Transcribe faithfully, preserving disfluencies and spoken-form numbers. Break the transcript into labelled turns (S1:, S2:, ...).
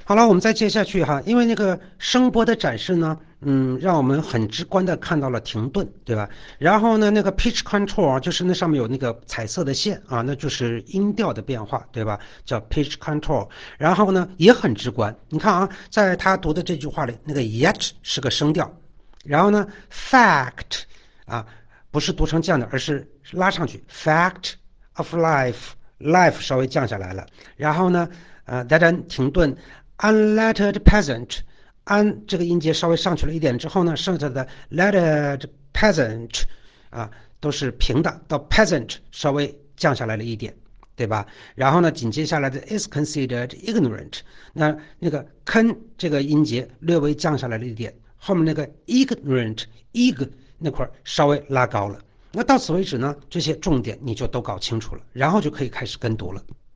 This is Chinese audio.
S1: 好了，我们再接下去哈，因为那个声波的展示呢，嗯，让我们很直观的看到了停顿，对吧？然后呢，那个 pitch control 就是那上面有那个彩色的线啊，那就是音调的变化，对吧？叫 pitch control。然后呢，也很直观，你看啊，在他读的这句话里，那个 yet 是个声调，然后呢，fact 啊，不是读成这样的，而是拉上去 fact of life，life 稍微降下来了，然后呢，呃，大家停顿。unlettered peasant， un 这个音节稍微上去了一点之后呢，剩下的 lettered peasant 啊都是平的，到 peasant 稍微降下来了一点，对吧？然后呢，紧接下来的 is considered ignorant， 那那个 con 这个音节略微降下来了一点，后面那个 ignorant ig 那块稍微拉高了。那到此为止呢，这些重点你就都搞清楚了，然后就可以开始跟读了。